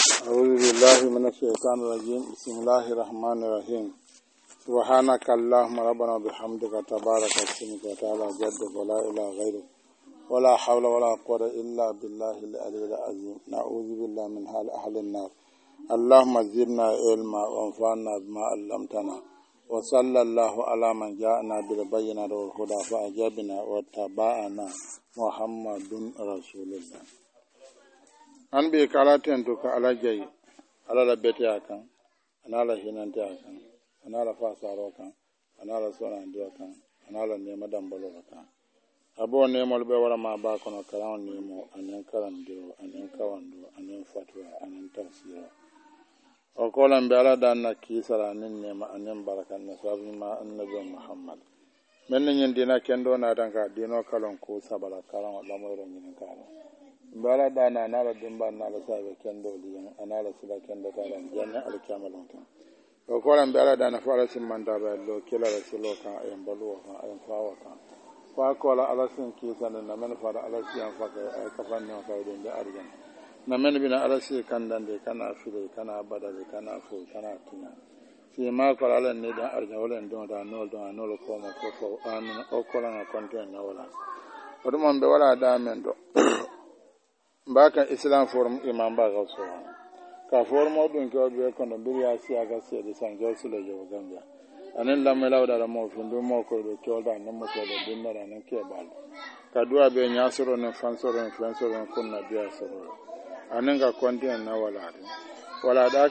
أعوذ بالله من الشيطان الرجيم بسم الله الرحمن الرحيم سبحانك اللهم ربنا بحمدك تبارك اسمك وتعالى جدك ولا إله غيرك ولا حول ولا قوة إلا بالله العلي العظيم نعوذ بالله من حال أهل النار اللهم زدنا علما وانفعنا بما علمتنا وصلى الله على من جاءنا بالبينات والهدى فأجابنا واتبعنا محمد رسول الله an be kala tento ka ala jayi ala la bete akan anala hinante akan anala fasaro kan anala sonande akan anala nema dambalo akan abo nemol be wala ma ba kono karan nemo anen karandiro anen kawando anen fatwa anen tafsira o kolan be ala dan na kisara anen nema anen barakan na sabi ma annabi muhammad men nyen dina kendo na dan ka dino kalon ko sabala karan la moyro nyen karan bala dana nala dimba nala sabe kendo liyan anala sila kendo talan janna alkiyamalon tan o ko ran bala dana fara sim manda ba lo kila rasulo kan ayam balu kan ayam fawa kan fa ko la ala sin ki sanan na men fara ala siyan fa ka kafan ne ka idin da arjan na men bina ala si kan dan de kana fure kana badale kana fu kana tina si ma ko ala ne da arjan wala ndon da nol ko ma ko an o ko la konten na wala o dum be wala da men do mbaka islam forum imam ba ga so ka forum odun ko be ko no biri asiya ga se de san jo sule jo gambia anen la melaw da mo fundu mo ko do tolda na mo to do dinna na ke bal ka duwa be nyasoro ne fansoro ne fansoro ne kunna biya soro anen ga kontin na wala da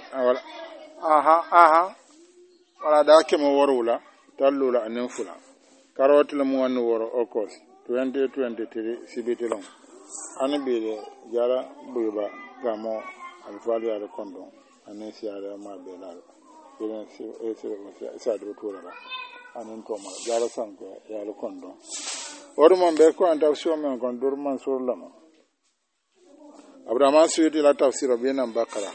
wala da ke mo worula tallula anen fula karotul mo wonu woro okos 2023 sibitilon ani bere jara buba gamo alfali ala kondo ani siara ma be la iren sa do tora ani to ma jara sanko ya ala kondo ormo be ko anta so men kon durman sur lama abraham suyuti la tafsir be nan bakara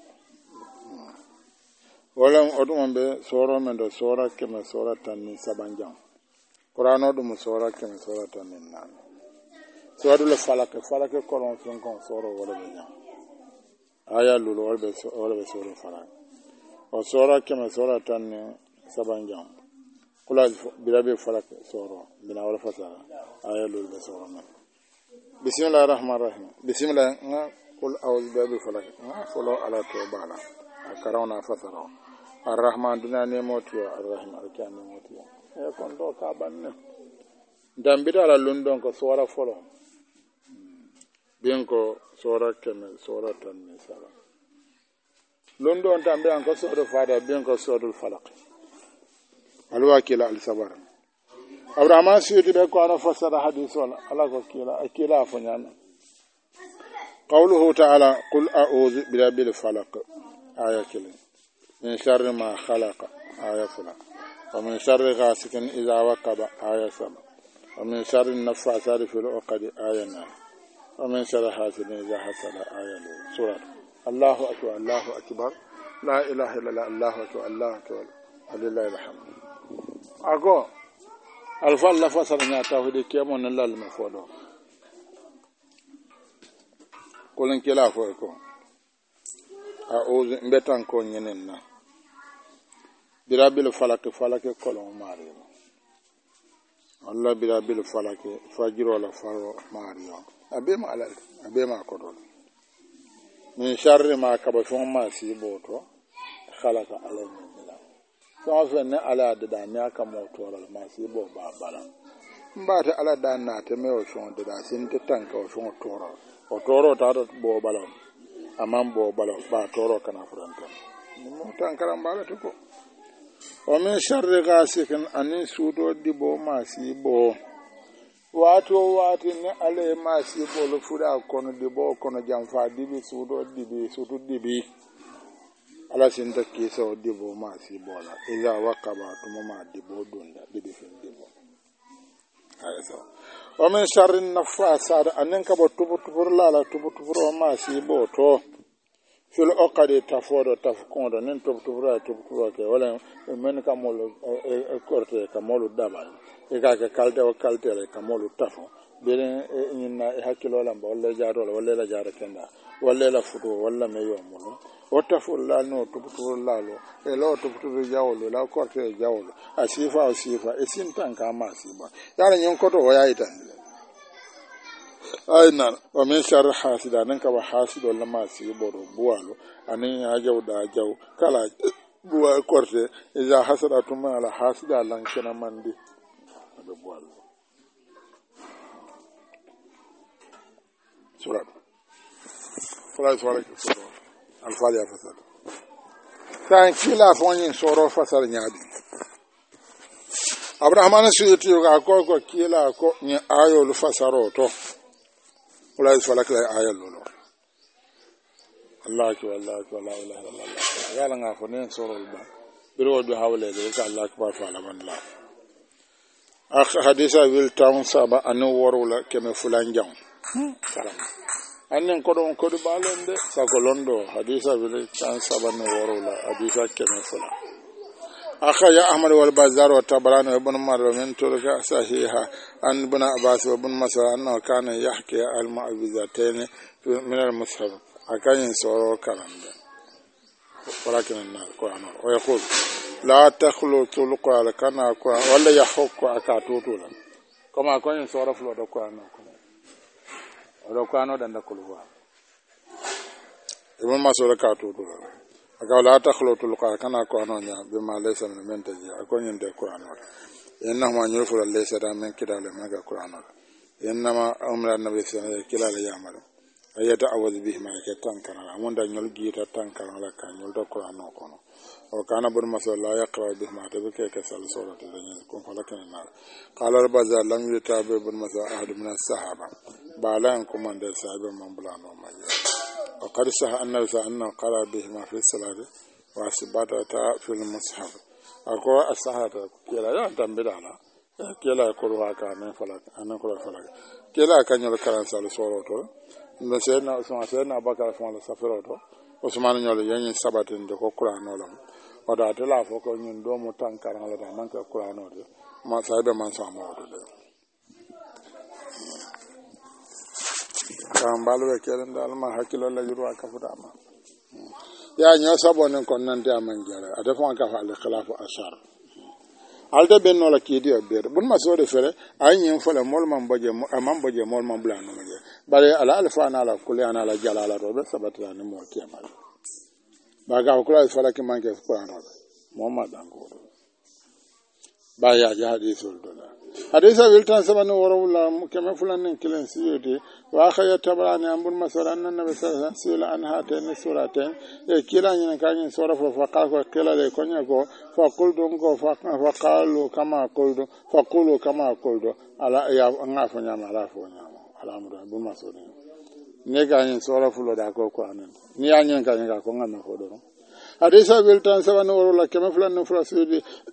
wala ormo be soro men do sora kema sora tan ni sabanjam qur'ano dum sora kema sora tan ni nan sodul falake kolon fin kon soro wala be jam aya lulu wala be soro falake o sora kema sora tan saban jam kula birabe falake soro bina wala fasara aya lulu be soro man bismillahir rahmanir rahim bismillah qul a'udhu bi falake folo ala to bala akarawna fasara arrahman dunane motiyo arrahim arkani motiyo e kon do ka banne dambita ala lundon ko sora folo bien ko sora keme sora tan ni sala londo on tambe an ko sora fada bien ko sodul falaq alwa kila al sabar abraham suyuti be ko ana fasara hadith wala ala ko kila afanyana qawluhu ta'ala qul a'udhu bi rabbil falaq aya kila min sharri ma khalaqa aya fula wa min sharri ghasikin idha waqaba aya sama wa min sharri an-naffasati fil 'uqad aya 9 ومن شر حاسد إذا حسد آية سورة الله أكبر الله أكبر لا إله إلا الله الله أكبر الله أكبر ولله الحمد أكو الفال لفصل نعتاه دي كيمون الله المفوضو قولن كلا فويكو أعوذ مبتان كون يننا برابل فلك كولون ماريو الله برابل فلك فجر ولا فرو ماريو abema kodol min sharri ma kaba fon ma si boto khalaqa alayhi bila so fa ne ala da nya ka moto ma si bo ba bala mbata ala da na te me o fon da sin te tanka o fon toro ta do bo bala amam bo bala ba toro kana furanta mo tankara mbala to ko o min sharri ghasikin anin sudo di bo ma si bo wato ne ale ma si bolo fura kono de bo kono jamfa dibi sudo dibi ala sinta kiso dibo ma si bola iza waqaba tumama dibo dunda dibi fin dibo ayso o men sharrin nafasa anen ka bo tubu la tubu ma si bo to fil oqade tafodo tafkondo nen tubu ke wala men ka molo korte ka molo dabal e ka kalde o kalte le ka molo tafo bere inna hakkilo lamba walla jaaro walla la jaara kenda walla la futo walla me yomuno wota fulla no tuputu lalo e lo tuputu jawlo la korte jawlo asifa e sintan kama asiba yara nyon koto o yayi tan ayna wa min sharri hasida nan ka ba hasido lama asibo do buwalo anin ya jawda jaw kala buwa korte iza hasada tumma ala hasida lan kana mandi do buwalo سورة الفاتحة فسر كان كلا فوني سورة فسر نيادي أبراهيم سيدي يقول كو كلا كو ني آيو لفسرو تو ولا يسفلك لا آيو لولو الله أكبر الله أكبر لا إله إلا الله يا لنا فنين سورة البان برو دو حولي ذلك الله أكبر فعلا من الله أخ حديثة ويلتاون سابا أنو ورولا كم فلان جاون annen kodon kodi balende sako londo hadisa bile tan sabane worola hadisa keme fula akhaya ahmad wal bazar wa tabarani ibn marwa min turka sahiha an ibn abbas wa ibn mas'ud annahu kana yahki al mu'awwidhatayn min al mushaf akayin soro kalanda walakin an qur'an wa yaqul la takhlutu al qur'an kana qur'an wala yahukku akatutula kama akayin soro fulo do qur'an ro kwano danda kulwa ibn mas'ud ka to aka la takhlutu al kana ko anonya bima laysa min mentaji akonyin de qur'ano inna ma nyurfu laysa da min kidale maga qur'ano inna ma amra nabi sallallahu alaihi wasallam ya'malu ayata awaz bihi ma ka tankara amunda nyol giita tankara la ka nyol do qur'ano kono o kana ibn mas'ud la yaqra bihi ma tabika ka sal surati al-jinn kun falakan nar qala al-bazar lam yutabi ibn mas'ud ahad min as-sahaba balan kumande sahabe man bulano maji wa qad sah annabi sallallahu qala bihi ma fi salati wa asbatata fi al-mushaf ako as-sahaba kila ya tambidala kila ko wa ka men falak anan ko falak kila kanyol karan sal soroto ndo sena usman sena bakara fon la safiroto usman nyol yenyin sabatin de ko qur'ano lam o da tela fo ko nyun do mo tankaran la da man ka qur'ano de ma sahabe man sa mo de kan balwe kelen dal ma hakilo la jurwa ka fudama ya nyo sabonen kon nan de aman jara ade fon ka fa al khilafu ashar alde benno la kidi ber bun ma so de fere ay nyin fole mol man boje amam boje mol man blano ma je bare ala alfa na la kuliana la jalala do be sabata ni mo kemal baga ko la fala ki manke qur'an mo ma dango ba ya hadisul dola hadisa wiltan sabanu warawla kama fulanin kilen siyudi wa khaya tabrani ambun masalan nabi sallallahu alaihi wasallam an hatain suratain e kila nyin kanyin sura fa qala kila le konya go fa quldu go fa qalu kama quldu fa qulu kama quldu ala ya ngafa nyama ala fo nyama ala mudan bun masalan ne kanyin sura fulo da ko anan ni anyin kanyin ga ko ngana ko do hadisa wiltan sabanu warawla kama fulanin frasudi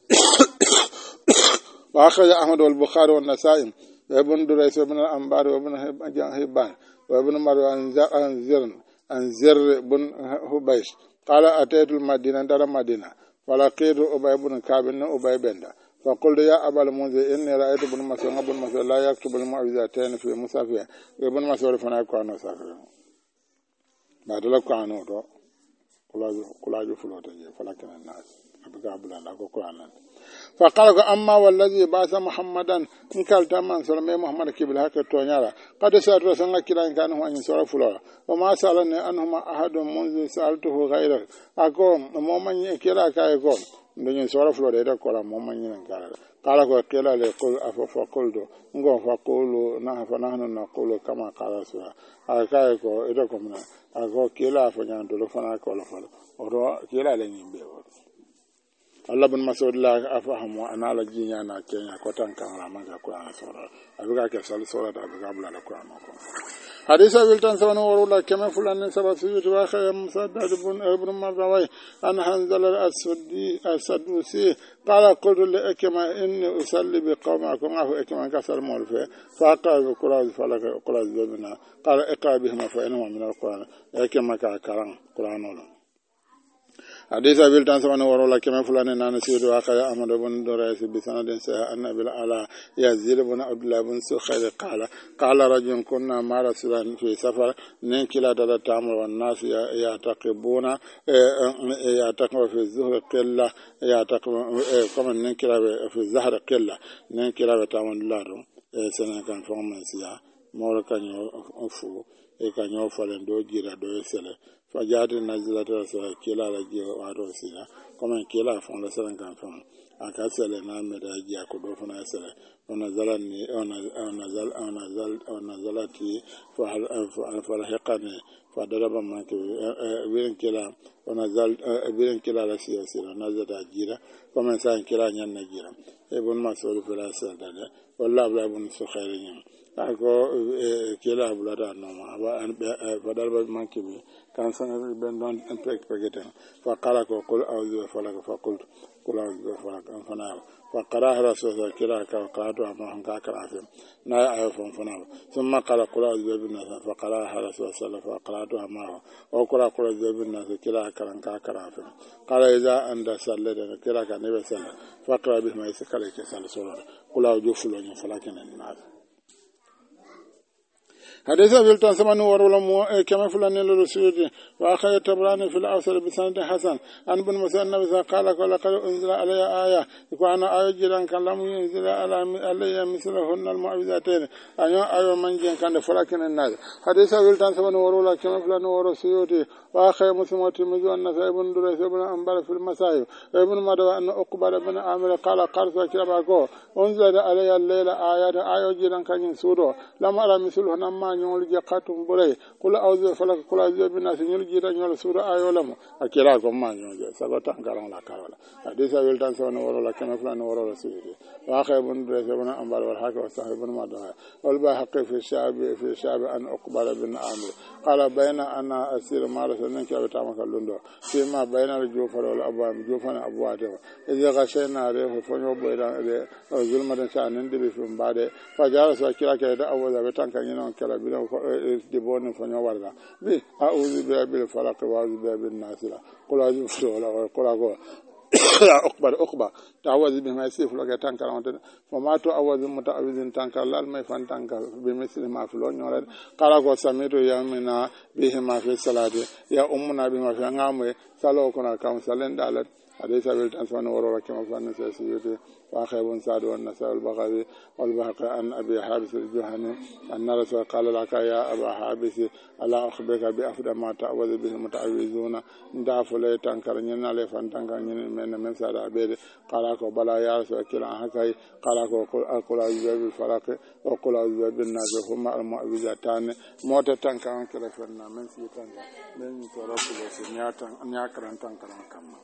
وأخرج أحمد والبخاري والنسائي وابن دريس وابن الأنبار وابن حبان وابن مروي عن زر بن حبيش قال أتيت المدينة دار المدينة فلقيت أبي بن كعب أبي بندا فقلت يا أبا المنذر إني رأيت ابن مسعود لا يكتب المعوذتين في مصحفه ابن مسعود فنكون مسافرا بعد لك عنه كلاج فلوتي فلكن الناس أبقى أبلا لك قرآن فقال أما والذي بعث محمدا إن قال تمام سلمي محمد كبل هكا تونيارا قد سألت رسولنا كلا إن كان هو أن يسور فلورا وما سألني أنهما أحد منذ سألته غيرك أقول مومن كلا كايقول ndin sura flore da kola momman yin kala kala ko kela le qul afaquldu ngo faqulu na fa nahnu naqulu kama qala sura aka ko ida ko mna ako kela fa nyan do fa na ko la fa o kela le nyimbe o Allah bin Mas'ud la afahamu ana la jinya na kenya ko tan kan la manga Qur'an sura abuga ke sal sura da abuga bula la Qur'an ko hadisa wiltan sabana warula kama fulan sabatu wa khayam musaddad ibn Marwai an hanzal al-asdusi qala qultu li akma inni usalli bi qawmakum ahu akma kasar mulfa fa qala Qur'an falaka Qur'an zabina qala iqra bihima fa inma min al-Qur'an akma ka karan Qur'an حديث أبي التنسمان ورولا كما فلان نانسير واقع أحمد بن دريس بسند سيئة أن أبي العلا يزيد بن عبد الله بن سخير قال رجل كنا مع رسول الله في سفر ننكلا دادا تامر والناس يعتقبون في الزهر قلة يعتقب كما ننكلا في الزهر قلة ننكلا بتامر الله سنة كان فهم سيا مورا كان يفو كان يوفلن دو جيرا دو يسله فجاءت نزلت رسول كلا لجي وارو سيا كما كلا فون لسلن كان فهم akasele na medaji akodo funa sele onazalati falahaqani fadaraba manke wirin kila la siyasira nazada jira comme ça kila nyanna jira e bon masol fela sadade wallahi la bon sukhairin ako kila bulada no ma fadaraba manke kan sana ben don pegete fa qala ko qul a'udhu falaka fa qultu kula fana فقرأه رسول الله كلا قرأته أمام كافر لا يعرفون فناه ثم قال قرأ ذو بالناس فقرأه رسول الله فقرأته أمامه وقرأ ذو بالناس كلا كافر قال إذا أنت سلت كلا كان يبسل فقرأ بهم يسكلك سلسلة قل جفلون فلكن الناس حديث أبي التنسمان ورولم كما فلان للرسول وأخي التبراني في الأوسط بسند حسن عن بن مسعود النبي قال لقد أنزل علي آية وأن آية جيران كان لم ينزل علي مثلهن المعوذتين أيوة من جن كان فلكن الناس حديث أبي التنسمان ورولم كما فلان ورسول وأخي مسلم والترمذي والنسائي بن دريس بن أنبار في المسائل ابن مدوى أن أقبل بن عامر قال قرص كلابكو أنزل علي الليلة آية جيران كان ينسودو لم أرى مثلهن ما ñol je khatum buray kula awze falak kula je bina ñol jita ñol sura ayolamo akira ko ma ñol je sabata ngaron la kawala hadisa wel tan sawno woro la kana flan woro la sidi wa khaybun resabuna ambal wal haka wa sahibun madha wal ba haqqi fi shab an uqbala bin amir qala bayna ana asir ma rasulun ka ta maka lundo fi ma bayna al jufar wal abwam jufana abwate idza ghashayna alayhi fa yubayda zulmatan sha'anin dibi fi mbade fa jara sa kira ka da awza betan kan yinon kala de bonne fanyo warda bi a'udhu bi rabbil falaq wa a'udhu bi rabbin nas qul a'udhu bi wala qul a'udhu uqba ta'awudhu bi ma yasif lo ga tankar on fa ma to a'udhu muta'awidhin tankar lal may fan tankar bi misli ma flo nyore qala ko samitu yamina bihi ma fi salati ya ummuna bi ma fi ngamwe salo kona kam salen dalat حديث أبي التنسمان ورورا كما فان سيسيوتي وأخي بن سعد والنساء البغوي والبهقي عن أبي حابس الجهني أن رسول قال لك يا أبا حابس ألا أخبرك بأفضل ما تعوذ به المتعوذون ندعف لي تنكر نينا لي فانتنكر نينا من سعد عبيد قال لك بلا يا رسول كلا حكاي قال لك أقول أعوذ بالفلق وقل أعوذ بالناس هما المعوذتان موت تنكر كلا فنا من سيطان من ترك وسنياتا نياكرا تنكر كما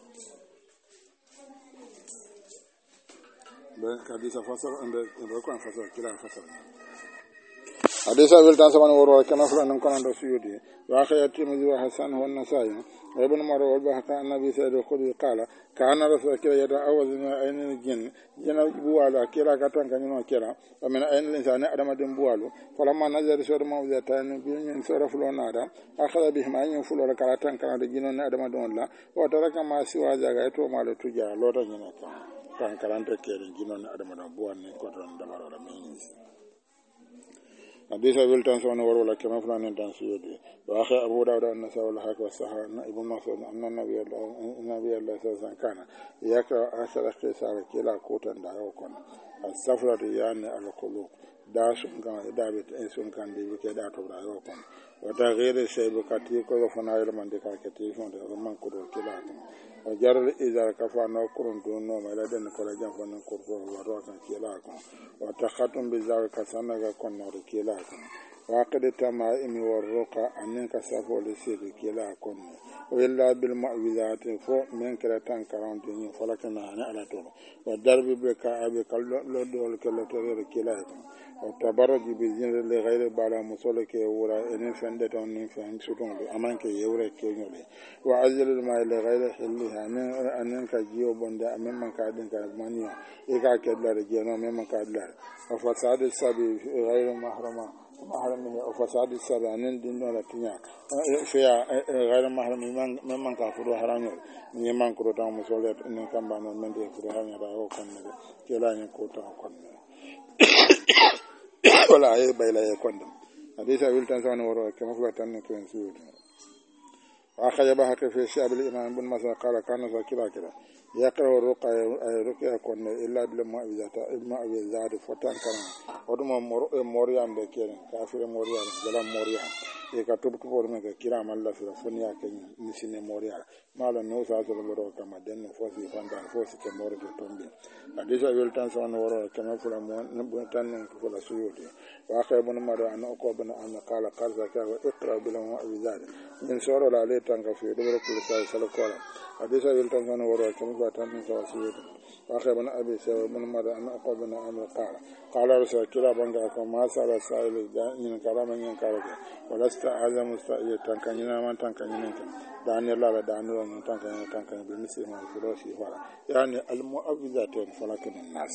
حديث فصل عند ركوع فصل كلا فصل حديث أبي التنسمان وروا كما فلان كان عند سيودي وأخي الترمذي وحسن هو النسائي وابن مروه والبهقي عن النبي صلى الله عليه وسلم قال كان رسول كلا يتعوذ من عين الجن جن بوالو كلا كتان كان كلا ومن عين الإنسان أدم دم بوالو فلما نزل سور موذتان بين سور فلونادا أخذ بهم أن فلور كلا تان كان جنون أدم دون لا وترك ما سوى ذلك مال تجا لوتا جنك kan karanta kere ginon adama buwan ni ko don da maro min hadisa bil tan sona wala kama fulan tan suyudi wa akhi abu dawud an-nasai wal hakim sahana ibn mas'ud anna nabiy allah sallallahu kana yaka asara qisar kila kotan da yakon as-safra yani al-qulub da sun kan da bit sun kan bi ke da to da yakon wa ta ghairi shaybu kati ko fana yalman de ka kati fon da man ko do kila وجرى إذا كفى نوكرون دون نوم إلى دين كل جنب نكرفه وروكا كيلاكم وتختم بذلك سنة كن نور كيلاكم وعقد التمائم والرقى أنك سافو لسير كيلاكم وإلا بالمعوذات فوق من كلا تنكرون دين فلكنا هنا على طول والدرب بكعب كاللودول كاللترير كيلاكم وتبرج بزين لغير بالا مسولك يورا إن فندت أن فهم سطون أمانك يورا كينولي وعزل الماء لغير حلها من أنك جيو بندا من من كادن كمانيا إذا كدلا رجينا من من كدلا وفساد السبي غير محرمة محرم وفساد السبع دين ولا تنيا فيها غير محرم من كافر حرام من من كروتا مسولات إن كان بنا من دي كروتا حرام يراو كن كلا يكوتا كن ولا أي بيلا يكون حديث أبي التنسان ورا كما فلتان كن سود وأخذ بحق في شعب الإمام بن مسعود قال كان ذكرا كذا يقرأ الرقية كن إلا بالمعوذات فتان كان ودم موريان بكير كافر موريان جل موريان يكتب كبر من كلام الله في الفنيا كن نسين موريان ما له نوسا زلمة كما دين فوسي فاندان فوسي كموري تومبي حديث أبي التنسان ورا كما فلان نبتان كفلا سيودي وأخذ بن مرة أن أقوى بن أن قال ذكر اقرأ بالمعوذات من سورة لا ليتان في دبر كل ساعة سلكولا حديث أبي التنسان ورا كما فلان سيودي وأخذ بن أبي سيد بن مرة أن أقوى بن أمر قال رسول كلا بنجا ما سال سائل من كلام ينكرك ولست أعلم مستعيد تنكنينا من تنكنينك دعني الله دعني من تنكني بالمثل ما فلوسي فلا يعني المؤوذات فلكن الناس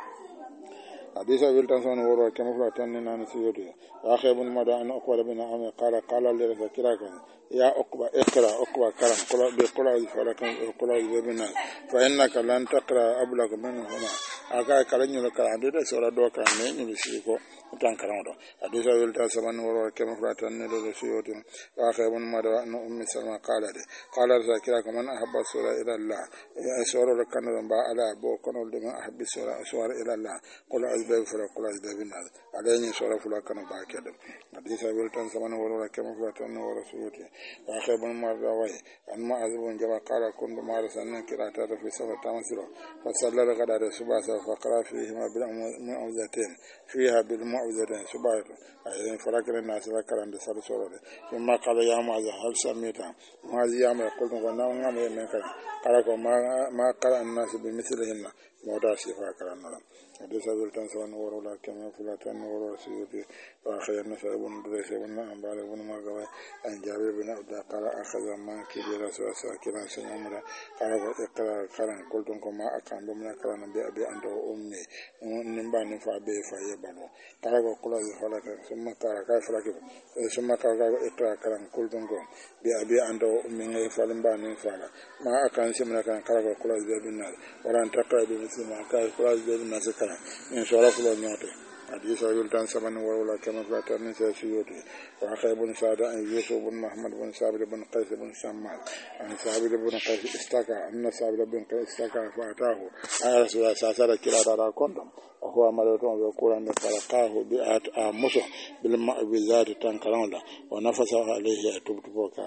حديث أبي التنسان ورا كما فلان نسيوده وأخذ بن مرة أن أقوى بن أمر قال لرسول كلا يا أقوى اقرأ أقوى كلام بقول فلكن قول بنا فإنك لن تقرأ أبلغ منهما أكا كلام يلقى عدد سورة دوكا من يسيكو تان كلام دو حديث أبي التنسان ورا كما فلان نسيوده وأخذ بن مرة أن أم سلمى قال رسول كلا من أحب سورة إلى الله سورة لكن با على أبو كنول لمن أحب سورة إلى الله قل أزباب فلا قل أزباب الناس عليني سورة فلا كانوا باكد حديث أبي التنسان ورا كما فلان ورسوله وأخذ بن مرة وي أن ما أذبون جبا قال كنت مارسا نكرا تاتا في سفر تامسرو فصلى الغداء سباسا فقرأ فيهما بالمعوذتين فيها بالمعوذتين سباسا أيضا فلكن الناس ذكرا لسال سورة ثم قال يا معاذ هل سميتا معاذ يا معاذ قلت ونعم نعم يمكن قال ما قرأ الناس بمثلهن موضع شفاء كرا حديث أبي التنسان ورا كما فلان ورا سيدي وأخذ النساء بن دريس بن أنبال بن مرغوي أن جابر بن عبد قال أخذ من كبير رسول ساكنا سنمرا قال اقرأ قرن قلتم ما أقام بمنا قرن بأبي أنت وأمي نبا نفع بي فيبنو قال قل فلك ثم قال كيف لك ثم قال اقرأ قرن قلتم بأبي أنت وأمي فلنبا نفع ما أقام سمنا قال قل بالناس ولا أن تقرأ بمثل ما قال بالناس من شرف النيوتي حديث أبي التنسان ورا كما فلان نسيوده وأخذ بن سعد أن يوسف بن محمد بن ثابت بن قيس بن شمال عن ثابت بن قيس استكى أن ثابت بن قيس استكى فأتاه على رسول الله صلى الله عليه وسلم كلا كندم وهو مريض ويقول أن فلقاه بآت آمسه بالمعوذات تنكرون له ونفس عليه تبتبوك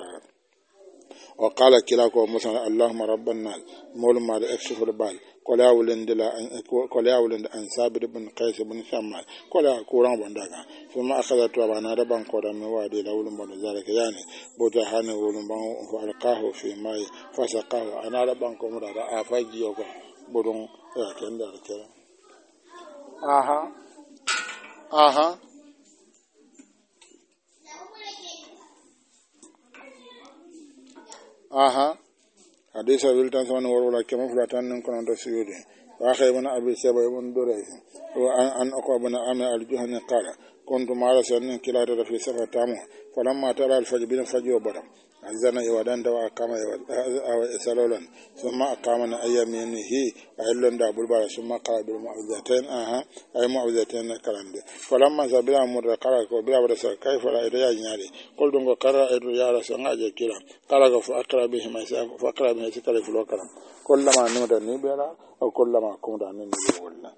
وقال كلاكو مثلا اللهم رب الناس مول ما اكشف البال كلا ولند أن ثابت بن قيس بن شمال كلا كوران بنداغا ثم أخذ توابانا ربان قولا من وادي لولم بن ذلك يعني بوتهاني ولم بن فألقاه في ماء فسقاه أنا ربان كومرا أفاجي يوكا بدون يكن ذلك aha hadisa wiltan sama wala kema fulatan nan kono do siyudi wa khaybana abi saba ibn duray wa an aqabana ama al-juhani qala kuntu ma'ala sanin kilata da fi safa tamu falamma tara al-fajr bin fajr badam azana yawadan da akama yawa salolan thumma aqamana ayyaminihi ayylan da bulbara thumma qala bil mu'awwidatain ay mu'awwidatain kalande falamma zabira mudra qala ko bila wada sa kayfa la ida yanyari qul dungo qara idu ya rasul ngaje kila qala ko fa aqra bihi ma sa fa aqra bihi sikale fulo kalam kullama nuda ni bela aw kullama kumda ni wala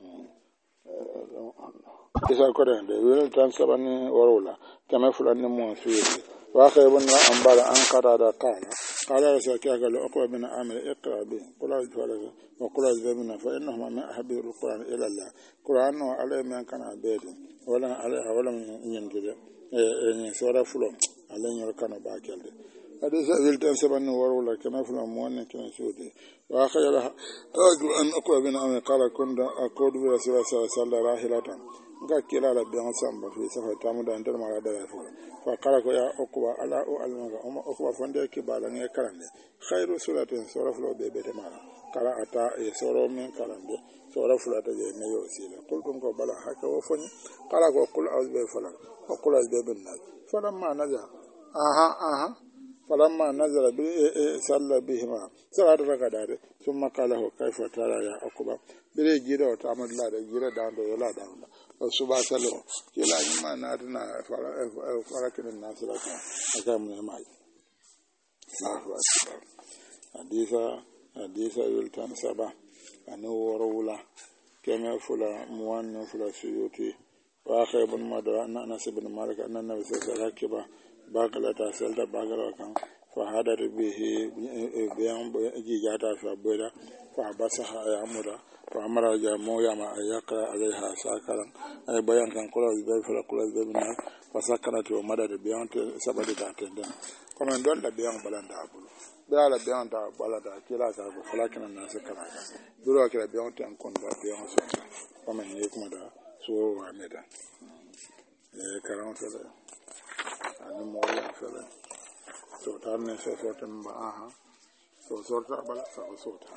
isa ko de wil tan sabani warula kama fulan mo suyi واخر بن انبال ان قرأ قال رسول كاغل اقوى بن عامر اقرا به قل اعوذ وقل اعوذ بنا فانهما من احب القران الى الله قران على من كان بيد ولا على ولا ينجد ان سوره فلو على يركن باكل هذا زيل تنسبن ورولا كما فلان مون كان سودي واخر له ان اقوى بن عامر قال كنت اقول برسول الله صلى الله عليه وسلم ga kila la biyan samba fi safa tamu da ndar mara da yafi fa kala ko ya okuba ala o almaga okuba fonde ke bala ne karande khairu suratin surafulo be be mara kala ata e soro min karande surafulo ta je ne yo sila qultum ko bala haka wo foni kala ko qul a'udhu bi falaq wa qul a'udhu bi nas falamma naza falamma nazara bi salla bihima sala da kadare thumma qala kayfa tara ya akuba bire jira ta amadla da jira da ndo yola da suba salo kila nyima na tuna fara kin nasira ka aka mun mai Allahu akbar hadisa yultan saba anu warula kama fula muwanna fula suyuti wa khaybun madra anas ibn malik anna nabi sallallahu alaihi wasallam bagalata selda bagala kan fa hadar bihi biyan jijata fa boda fa basaha ya amura fa amara ja moya ma ayaka alaiha sakaran ay bayan kan kula be fala kula be na fa sakara to madar biyan te sabadi ta tende kuma don da biyan balanda abulu da la biyan da balada kila ka ko falakin na sakara duro kila biyan te an kon da biyan so kuma ne kuma da so wa meda karam fela ani moya fela so tan ne so tan ba so sorta bala so ta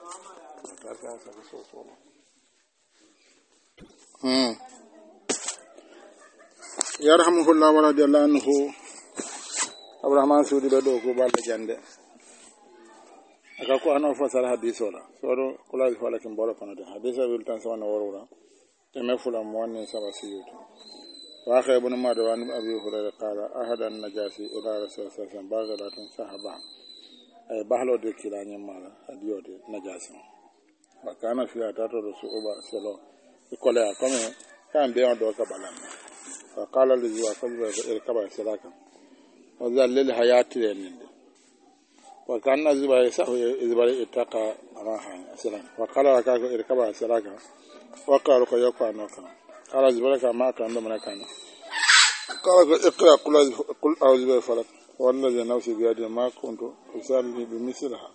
so yarhamuhullah wa radiyallahu anhu abrahman sudi do ko balla jande aka ko ano fasal hadiso la soro kula fala kin bolo kono de hadisa wil tan sawana worura teme fula mo wonni sabasi yuto wa akhay ibn madwan abi hurayra qala ahada an-najasi ila rasul sallallahu alaihi wasallam baghadatun sahaba ay bahlo de kilani mala hadiyo de najasi wa kana fi atato rasul selo ikole akome kan be on do ka balan fa qala li wa qala irkaba salaka wa zalil hayati linde wa kana zuba yasahu izbari ittaqa araha salam wa qala ka irkaba salaka wa qala ko yakano kan قال زبرك ما كان من كان قال اقرا قل اعوذ بالفلق والذي نفسي بيده ما كنت اصلي بمثلها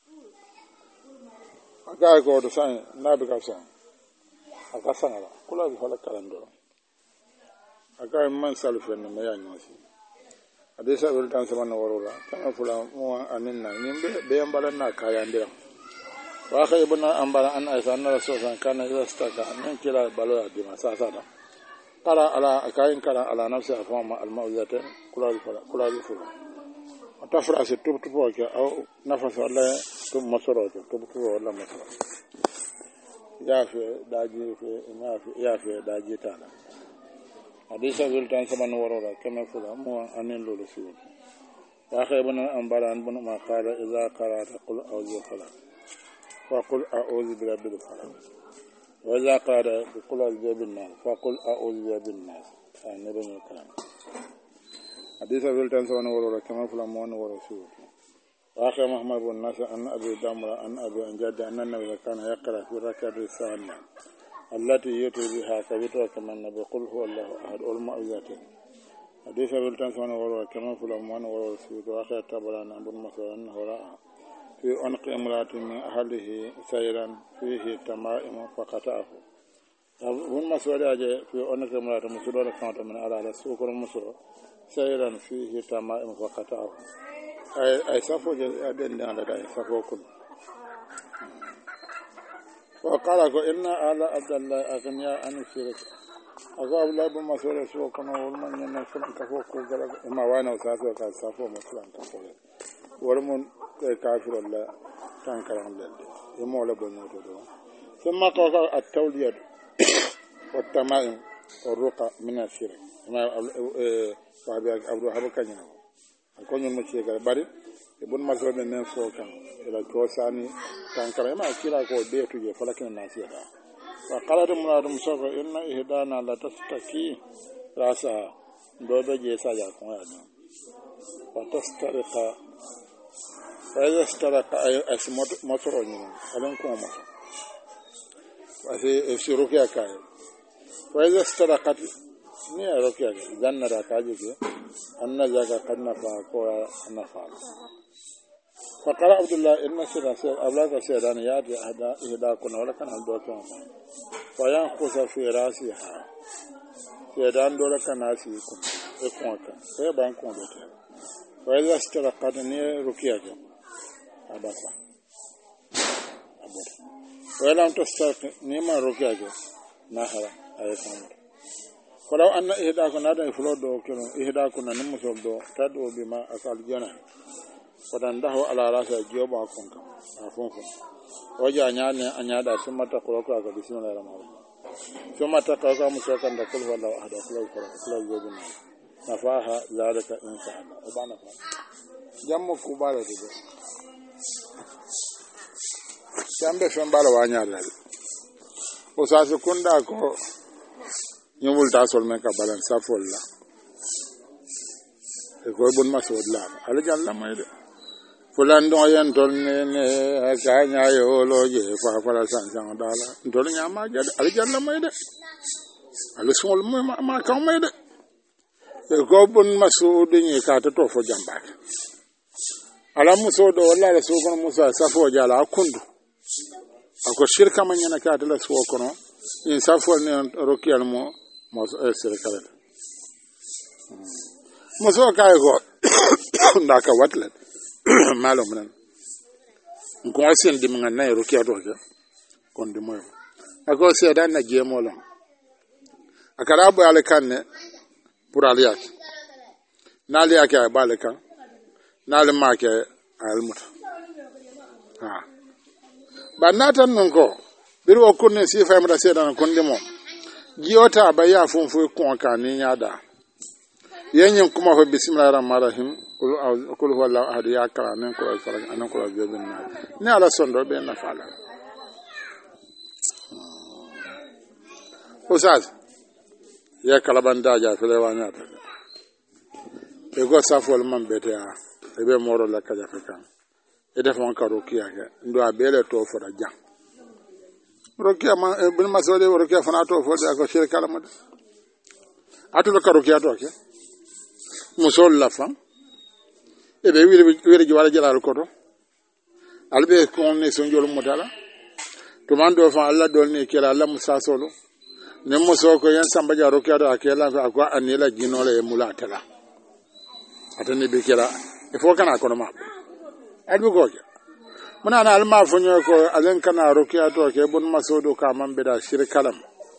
قال ko to san na bi ka san aka san ala kula bi falak kalando aka man salfen me ya nyosi adesa wil tan sama no warula tan fula mo aninna nimbe be ambalan na kaya ndira wa akhay ibn ambara an aisha anna rasulullah kana yastaka min kila baloya di masasa da qala ala akayin kala ala nafsi afama al mawzata kula fula atafra se tubtu ke aw nafasa la tum masoro tubtu wala masoro ya fe daji tana hadisa wil tan sama no warora kama fula mo anen lolu siwo wa akhay ibn ambara an bun ma qala idza qara'ta qul a'udhu falaq فقل أعوذ برب الفلق وإذا قال بقل أعوذ برب الناس فقل أعوذ برب الناس يعني بني الكلام حديث أبي التنسون ورورا كما فلمون ورسول وآخر محمد بن ناصر أن أبي دمرة أن أبي أنجد أن النبي كان يقرأ في ركعة الثانية التي يؤتي بها كبيرة كما النبي قل هو الله أحد المعوذتين حديث أبي التنسون ورورا كما فلمون ورسول وآخر تبران بن مسعود أنه رأى في عنق امرأة من أهله سيرا فيه تمائم فقطعه ابن مسعود أجي في عنق امرأة مسعود كانت من على سوق المسعود سيرا فيه تمائم فقطعه أي سفو جدًا على سفو كل وقال إن آل عبد الله أغنياء عن الشرك أقول الله بن مسعود سوق ولمن ينفع كفو كل ما وانا وسافر كسفو مسلم كفو ولمن كافر الله تنكر عن الله يمول بنوته ثم قال التوليد والتمائم والرقى من الشرك ما أبو حبك كنيا أكون المشرك باري ابن مسعود من فوق إلى كوساني تنكر ما كلا كو بيتو فلكن الناس يدا وقال المراد مصطفى إن إهدانا لا تستكي راسها دوبه جيسا يكون هذا وتسترق فإذا استرق أي مطرون ألم كوما وفي ركيا كاي فإذا استرقت نيا ركيا جنة ركاجك أن ذاك قد نفع كورا نفع فقال عبد الله إن سيدنا أبلاغ سيدنا يأتي إهدا كنا ولا كان عبد الله fayan kusa fi rasiha sedan dole kana si kun e konka e ban kon do te wala stara qadani rukiya ke abasa abada wala to stara ni ma rukiya ke na hala ay kan falaw anna ihda ko nada fulo do kino ihda ko nan muso do tado bima asal jana fadan daho ala rasa joba konka afonfo waja nyane anyada sumata kuloko ga bismillahir rahmanir rahim sumata ka muso kan da kul wala ahada kula gobe na faha zalika insha Allah ubana fa jammo ku bala de jambe fen bala wanya la o sa sekunda ko nyumul ta sol men ka balan safol la e ko bon masod la ala jalla mayde fulan do yen don ne ka nya yo lo je fa fa san dala don nya ma jade ala jalla mayde ala sol ma ka mayde e ko bon masod ni ka to fo jamba ala musodo wala la so kono musa safo jala kundu ako shirka man yana ka dala so kono in safo ne rokiyal mo sere kala muso ka ko ndaka watlet malum nan ko asen dim ngan na rokiya do ke kon di moy ako se dan na jemo la akara bo ale kanne pour aliyak nali yake bale kan nali make almuta ha banatan non ko bir o kunne si famra se dan kon di mo giota baya funfu kon kan ni nyada yenyin kuma fa bismillahir rahmanir rahim kul huwallahu ahad ya kala nan ko fara anan ko jobin na ni ala sondo be na fala usaz ya kala banda ja fele wanya ta e go safol man bete ya e be moro la kaja kan e def won karo kiya ga ndo abele to fora jam rokiya man bin masode rokiya fana to fo da ko shirka la mad atu karo kiya to ke musol la fam e be wiri jiwala jalal ko to albe ko ne sonjol modala to mando fa alla dol ne kala alla musa solo ne muso ko yan samba jaro kado akela ko anila ginole e mulatala atani be kala e fo kana ko ma albe ko muna na alma fonyo ko alen kana rokiya to ke bun masodo ka mambe da shirkalam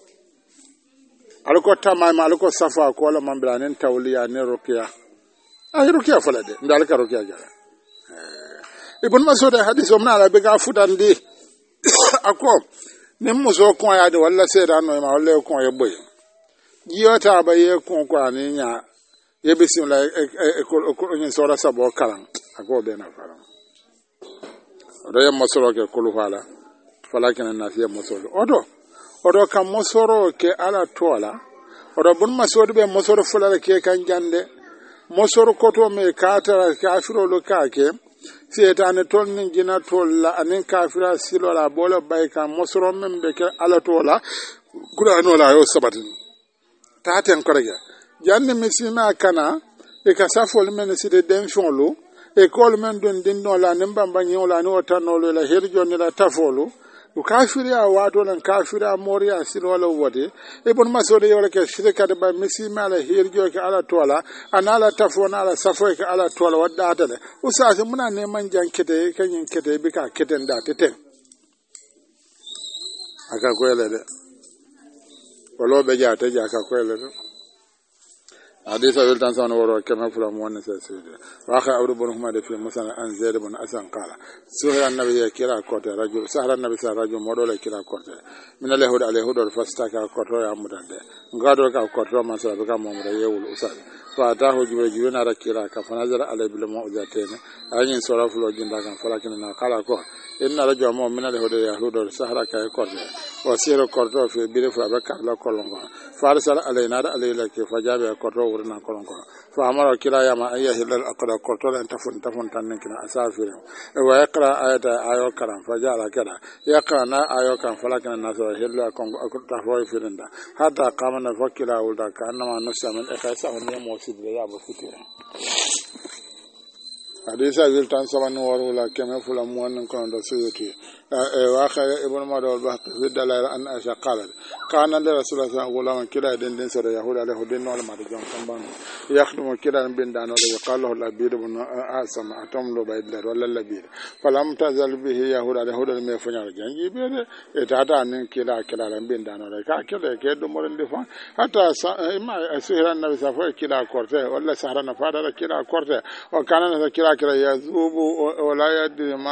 alko tamama alko safa ko la mambe nen tawliya ne rokiya ay rokiya falade ndal ka rokiya jara ibn masud hadith muna ala be ga futandi ako ne muso ko ya de walla seda no ma walla ko ye boy jiyota ba ye ko ani nya ye bismillah ko nyin sora sabo kalan ako be na faram odo yam masoro ke kulu fala kana na fiye masoro odo kam masoro ke ala tola odo bun masoro be masoro fulala ke kan jande masoro koto me kata kafiro lo kake setane tol nin jina tolla anin kafira silola bola bay kan masoro membe ke ala tola qur'ano la yo sabatin taten korega janne misima kana e ka safol men site den fonlo école men don dinno la nimba banyo la no tanolo la herjo ni la tafolo u kafiri a wato nan kafiri a moriya sino la wode e bon masode yole ke shirka de ba misima la herjo ke ala tola anala tafona ala safo ke ala tola wadda atale usase muna neman jankete kanyin kete bi ka keten da teten aka koyele de walo be jata jaka koyele de حديث أبي التنسان وروا كما فلان مؤنث سيدي وآخر أبو بن حماد في مسند عن زيد بن أسان قال سهر النبي كلا كوت رجل سهر النبي صلى الله عليه وسلم مودول كلا كوت من اليهود على اليهود فاستاك كوت يا مدند غادو كا كوت ما سبب كما مود يول أسال فأتاه جبريل على كلا كفنزل عليه بالمعجزتين أين صرف له جندا كان فلكن قال كوت إن رجل من اليهود يهود سهر كا كوت وسير كوت في بير فبكى لا كلهم فارسل علينا عليه لك فجاب كوت ورنا كلهم فأمر كلا يا ما أيه إلا الأقرأ كوت لا تفن تنكنا أسافر ويقرأ آية كلام فجعل كذا يقرأ آية كلام فلكن الناس هلا كون تفوي في رندا حتى قامنا فكلا ولدا كأنما نسى من إخلاص من موسى بيا بفتير حديث أبي التنسان وروا كما فلان مؤمن كون رسولتي وآخر ابن مدى والبحث في الدلائل أن عائشة قالت كان لرسول الله صلى الله عليه وسلم كلا دين سر يهود عليه دين ولا ما رجعون كمبان يخدم كلا بين دان ولا يقال له لبيد بن أسمع أتملو بيد ولا لبيد فلم تزل به يهود عليه دين ما فنيا جنجي بيد إتاتا أن كلا بين دان ولا كلا كيد مرن دفان حتى ما سهر النبي صلى الله عليه وسلم كلا كورته ولا سهر نفادا كلا كورته وكان كلا يذوب ولا يدري ما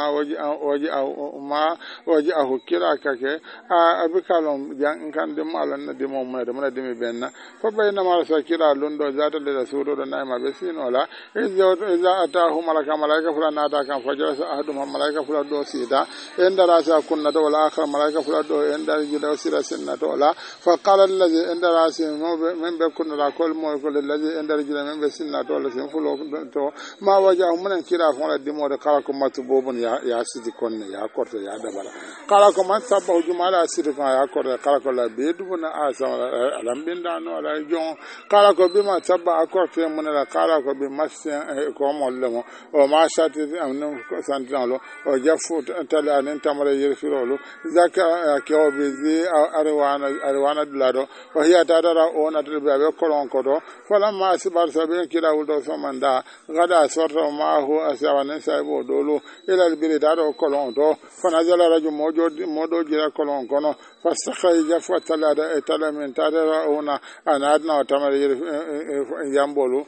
وجهه كلا كake abikalon jan kan de malan na de mom na de mana de benna fa bayna ma sa kila lundo zata de rasulu do na ma be sinola iza atahu malaika fulana ata kan fajara sa ahadu malaika fulana do sida enda rasa kunna to wala akhar malaika fulana do enda jida sira sinna to wala fa qala allazi enda rasa men be kunna la kol mo ko allazi enda jida men be sinna to wala sin fulo to ma wajahu mun kila fon la dimo de kala ko matububun ya sidi konne ya korto ya dabala kala ko man sabba jumala sidi kan ya korto kala ko la bedu na asa alambinda no ala jon kala ko bima sabba akorto mun la kala ko bi masya ko mollemo o ma shati amno santalo o jafu tala nen tamare yirfirolo zaka ko bi zi arwana dilado o hiya tadara o na tilbe be kolon kodo fala ma sibar sabe kila uldo so manda gada sorto ma hu asawana saibo dolo ila albiri dado kolon do fana jala raju modo jira kolon kono fasakhay jafu tala da tala men tadara ona anadna tamare yambolu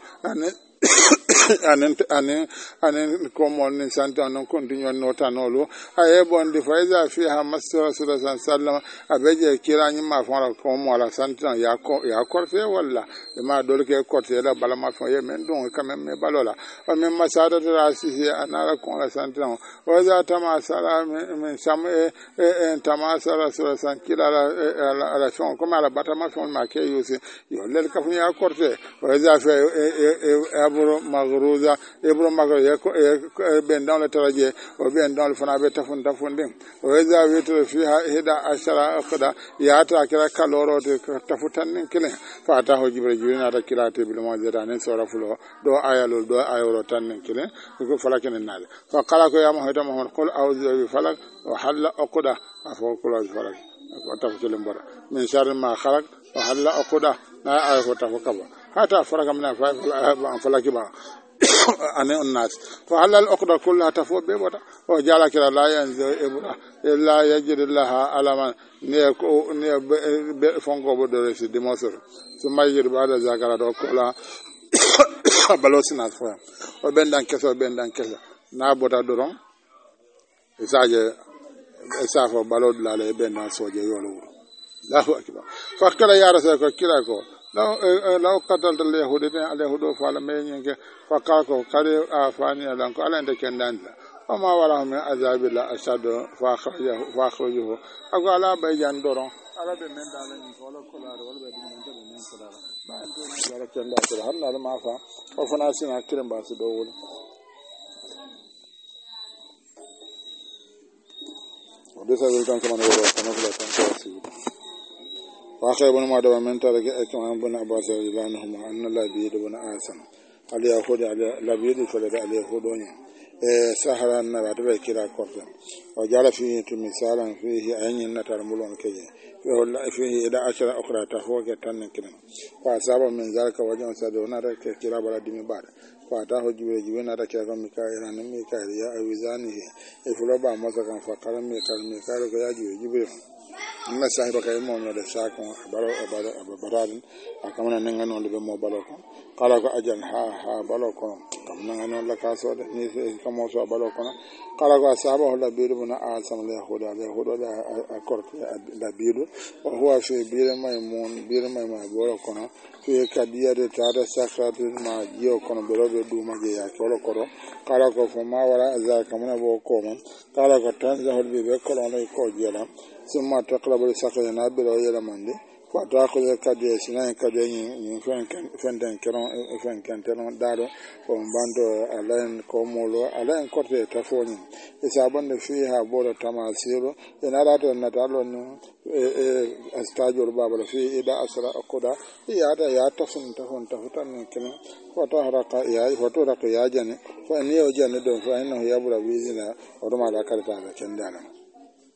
anen komol ni santa non continue nota nolo aye bondi faiza fi ha masra sallallahu abeje kirani ma fara komo ala santa ya korte walla ma dol ke korte la bala ma fo ye men don quand même me balola o men masada rasi anara kon la santa o za tama sala men sam tama sala sallallahu kila la fon comme ala batama fon ma ke yusi yo lel ka fu ya korte o za fe abro magruza ibro magro ben dans le taraje o ben dans le fana be tafun din o za witu fiha hida ashara akhda ya ta kira kaloro de tafutan nin kilen fa ta ho jibril na ta kila te bil mawjada ne sura fulo do ayalul do ayoro tan nin kilen ko falaken nade fa qala ko ya muhammad muhammad qul a'udhu bi falak wa halla aqda afa qul falak ko tafulen bora min sharri ma khalaq wa halla aqda na ay ko tafukaba hata faraka min falaki ba ane onnas fa halal uqda kullaha tafu be bota o jala kira la yanzu ibra illa yajid laha alaman ne ko ne be fongo bo do resi dimosor so mayir bada zakara do kola balosina fa o bendan keso na bota doron isaje isafo balod la le bendan soje yolo Allahu akbar fa kala ya rasul ko kira ko law qatalta al-yahudi al-yahudu fala menyenge fakako kare afani alan ko alande kendanda ama wala me azabila ashadu fa akhrajahu ako ala bayjan doron ala be men dalen ko la kolare wala be men dalen men kolare ba ando wala kenda ko hanna ma fa o fana sina kiran ba su do wol o desa wel tan ko man wala tan ko tan ko si واخر بن ما دوا من ترك اكرام بن عباس رضي الله عنهما ان لبيد بن عاصم اليهود على لبيد فلد اليهود سهر النبات بكرا كورتا وجعل فيه تمثالا فيه عين نتر ملون كي فيه إذا أشرا أخرى تفوق تنكنا فأصاب من ذلك وجه سدونا كلا بلد مبار فأتاه جبريل نرى ميكائيل ميكائيل يا أوزانه إفلوبا مسكا فقال ميكائيل يا جبريل na sahiba kay mo no de sako baro akamana nangano de mo balo ko kala ko ajan ha balo ko kam nangano la kaso de ni kamo so balo ko kala ko sahaba la bidu na asam le hoda akorte la bidu wa huwa fi bidu may ma bolo ko no fi kadiya de tada sakratu ma jiyo ko no belo do ma je ya ko ko kala ko fo ma wala za kamana bo ko man kala ko tan za holbe be ko no ko jela ثم تقرب لساقه نابل ويلا مندي فتاخذ كدي سنين كدي فندن كرون فن كان دارو ومباندو علين كومولو علين كوتي تفوني إسابن فيها بولا تماثيل إن أراد النتالو استاجر بابل في إذا أسرع أقدا يا تفن تفتن كنا فتحرق يا جني فإني وجن دون فإنه يبرا بيزنا ورما لا كرتا كندانا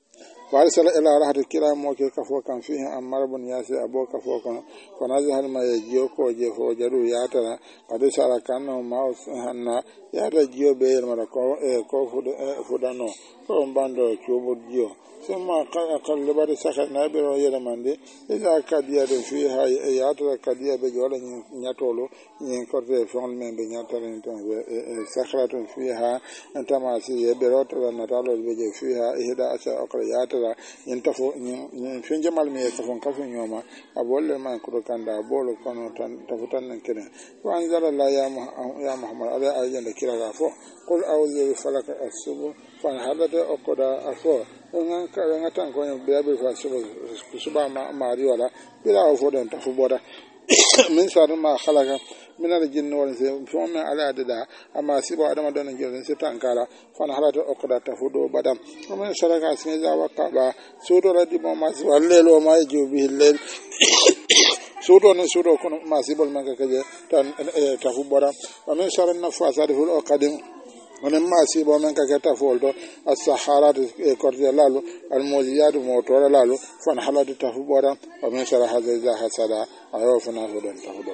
وارسل الى راحه كلا موكي كفو كان فيه امر بن ياسر ابو كفو كان فنازه ما يجيو كو جفو جرو ياتنا قد سال كانه ما هنا يا رجيو بير مركو كو فدانو ko bando chubu dio sema kan lebari saka na biro yele mande ila kadia de fi ha ya to kadia be jola nyatolo nyen korte fon men be nyatalo ton sakratun fi ha antama si e biro to na talo be je fi ha ihda asa akra ya to nyen tafo nyen finje mal me tafon kafu nyoma abolle man ko kanda bolo kono tan tafutan nan kene wa anzala la ya muhammad ala ayyan da kira gafo qul a'udhu bi falaq as-subh fa hadada okoda afo ngan ka ngatan ko be fa suba mari wala bila o foden tafu boda min sar ma khalaqa min al-jinn wal insi fa ma ala adada amma sibo adama don ngel se tankala fa hadada okoda tafu do badam min saraka sin za wakaba sudo radi mo ma wallelo ma jubi lel sudo ne sudo kono ma sibol man ka je tan tafu boda min sar nafasa de hul qadim onen ma sibo men ka keta folto as-saharat e korje lalu al-muziyat motora lalu fan halatu tafu bora o men sara hadza hasada ayo fana hodon tafu do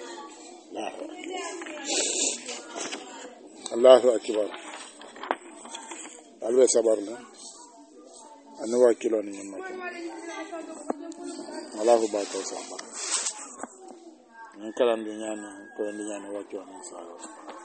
Allahu akbar alwe sabarna anu wakilo ni nyamako Allahu ba ko sabar ni kalam dinyani ko dinyani wakilo ni sabar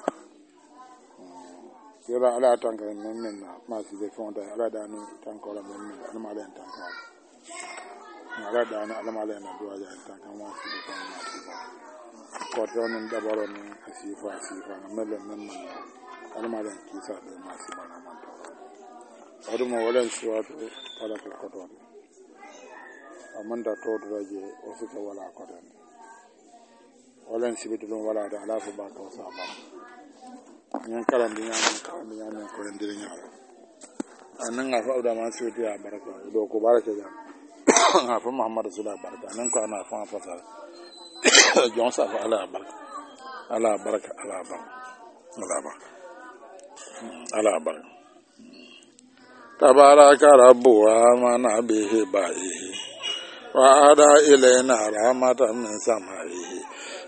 yala ala tanka men ma si de fonda ala dani tanko la men ala mala tanka ala dani ala mala na duwa ya tanka ma si de fonda ko tonen dabaro ni asifa na mele men ala mala kisa de ma si bana man to odo mo wala suwatu ala ko to amanda to doje o sita wala ko dan wala sibitu wala da ala fu ba ko saba nyan kalam di nyan ko ndiri nyaala anan nga fa da ma suuti ya baraka do ko baraka ja nga fa muhammad sallallahu alaihi wasallam nan ko ana fa fa jon sa fa ala baraka tabaraka rabbu wa mana bihi ba'ihi wa ada ilayna rahmatan min samaihi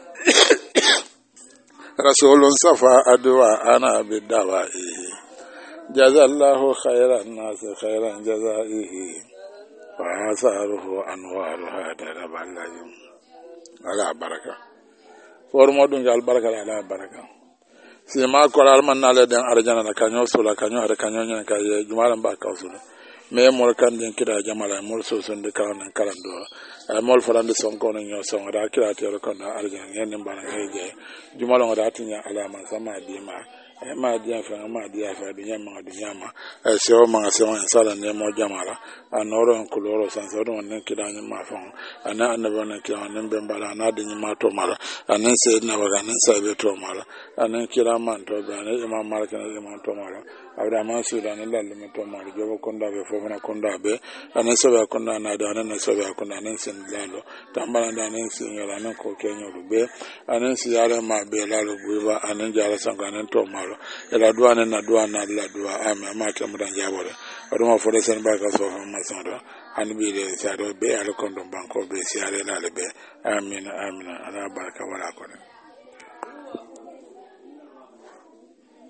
rasulun safa adwa ana bidawaihi jazallahu khairan nas khairan jazaihi wa asaruhu anwaruha daraballayum ala baraka formo dun gal baraka ala baraka sima ko alman nale den arjana na kanyo sula kanyo ada kanyo nyen ka ye jumalan ba kawsula me mol kan den kida jamala mol so son de kalan kalando mol farande son ko no son da kira te ko na arjana nyen mbana ngeje jumalan da tinya alama sama dima ma dia fa dunya ma dunya ma se o ma se on sala ne mo jamala anoro en kuloro san so don nen kida nyen ma fon ana anabo nen kida nen be mbala na de nyen ma to mala anen se na waga nen sa be to mala anen kira man to be anen imam malik nen imam to mala abda ma su da nen lalle me to mala jobo konda be fo na konda be anen so be konda na da anen so be konda anen sen lalo tambala da anen sen yola anen ko kenyo be anen si yale ma be lalo buiba anen jara sanga anen to mala ela duane na duana la dua ama maka mudan jabore aduma fode sen ba ka so ma sando an bi le sa do be al kondo banko be si ale la be amin ala baraka wala ko